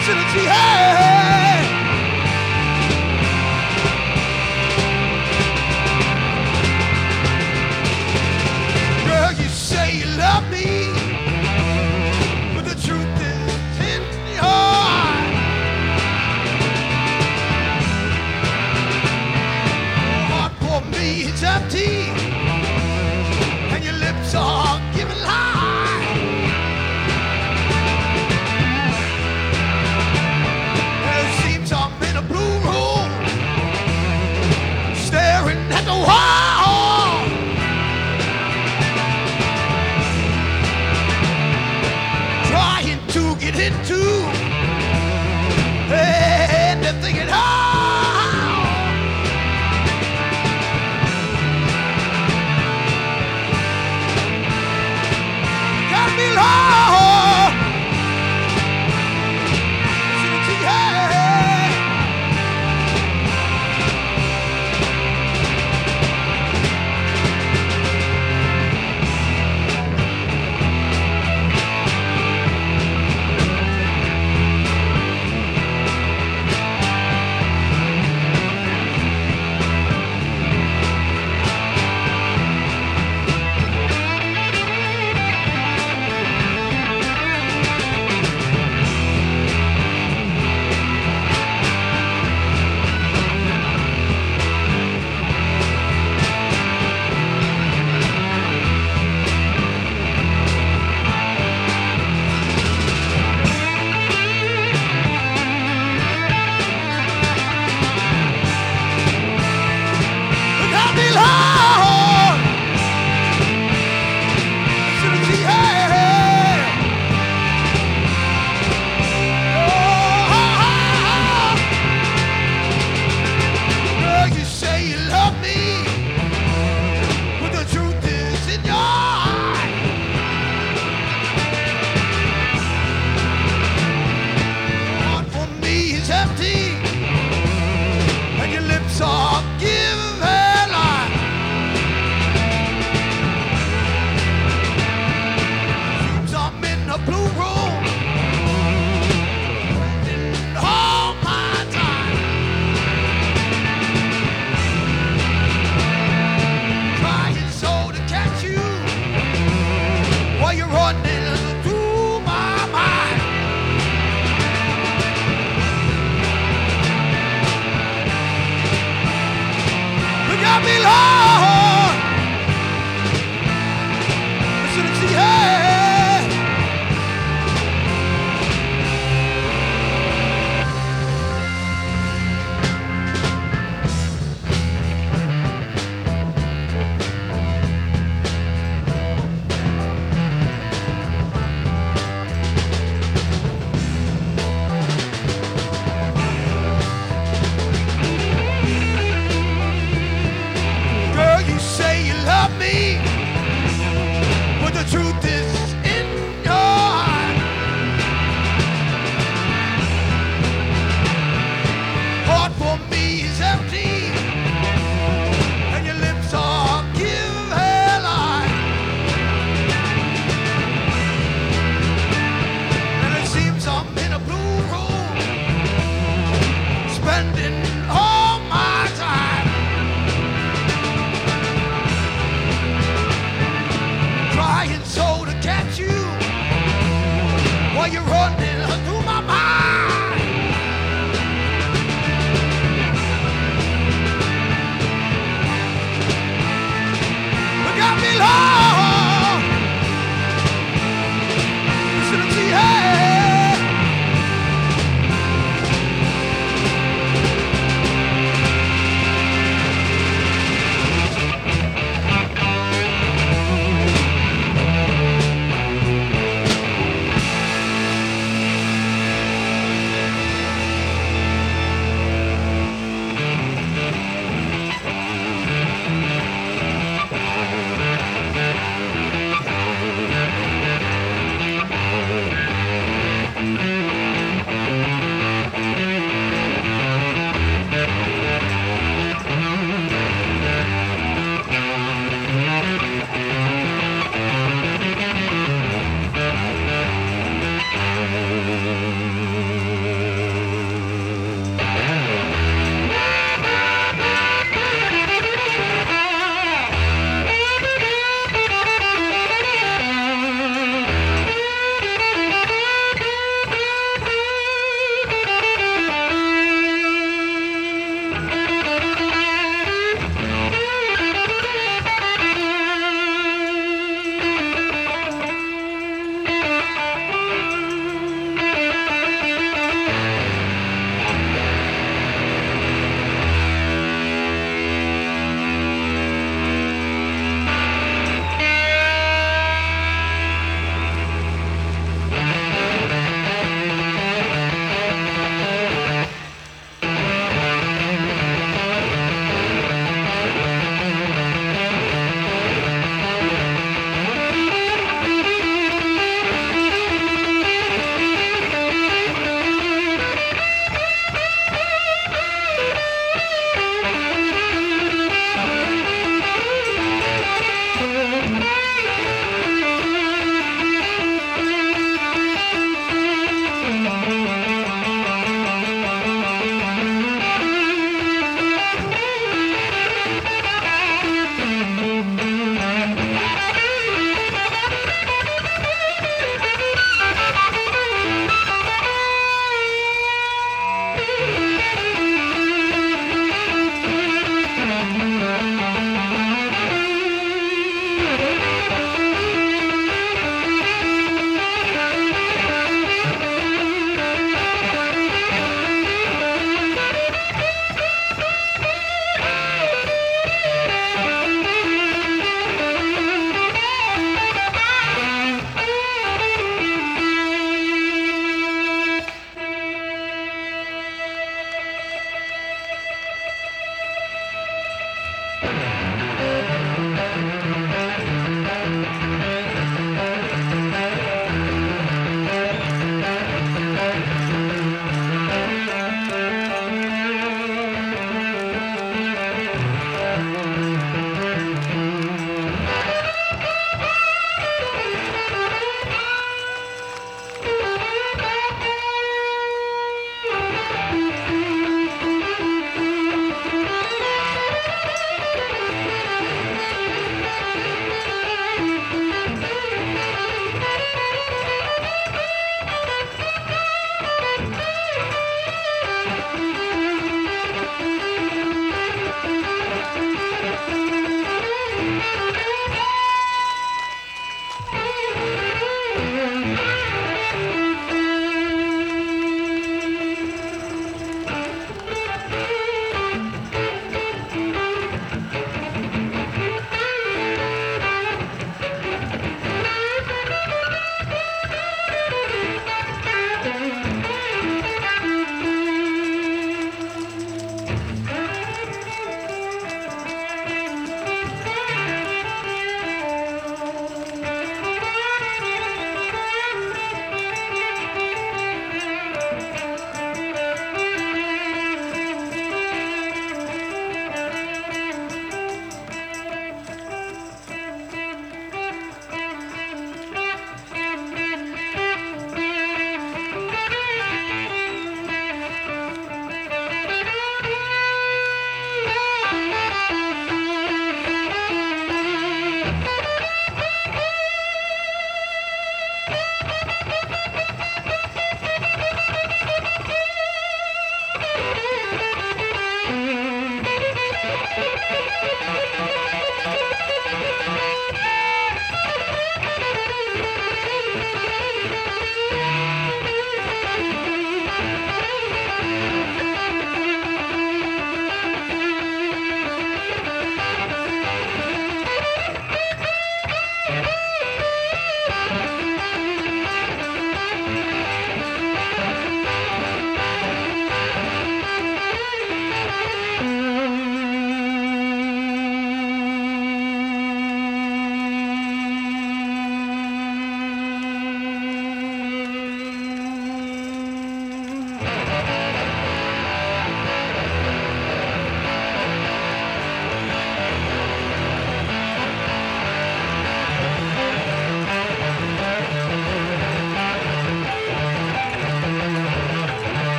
facility. Hey, girl, you say you love me, but the truth is in your heart. Your heart for me is empty, and your lips are giving lies. And it seems I'm in a blue room, staring at the wall, trying to get into anything at all. Got me lost. Hey. Got me lost. Facility, hey. Oh, girl, you say you love me, but the truth is in your heart. Your heart for me is empty, and your lips are giving lies. Seems I'm in a blue room, spending all my time trying so to catch you while you're running through my mind. You got me lost. Facility, hey. Girl, you say you love me, but the truth is in your heart. Heart for me is empty, and your lips are giving lies. And it seems I'm in a blue room, spending all my time trying so to catch you while you're running through my mind. You got me lost. Facility, hey.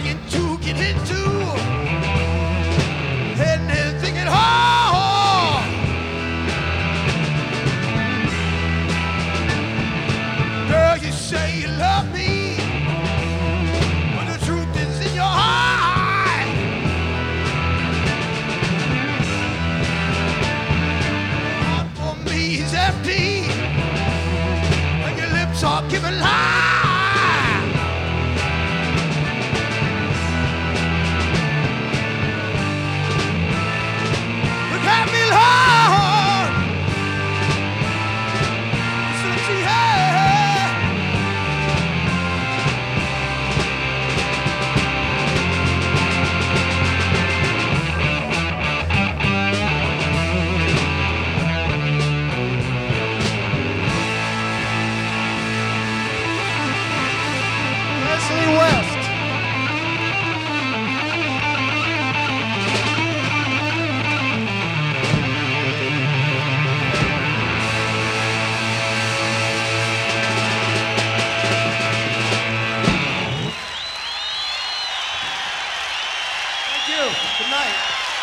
trying to get into. And they're thinking, oh, girl, you say you love me, but the truth is in your heart. Heart for me is empty, and your lips are giving lies. Got me hard. Since you had. Leslie West. Good night.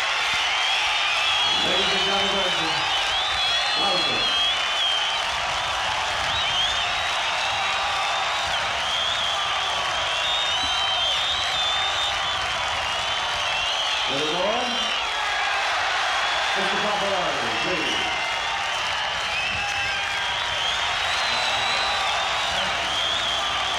Ladies and gentlemen, welcome. Little more. Mr. Buffalo.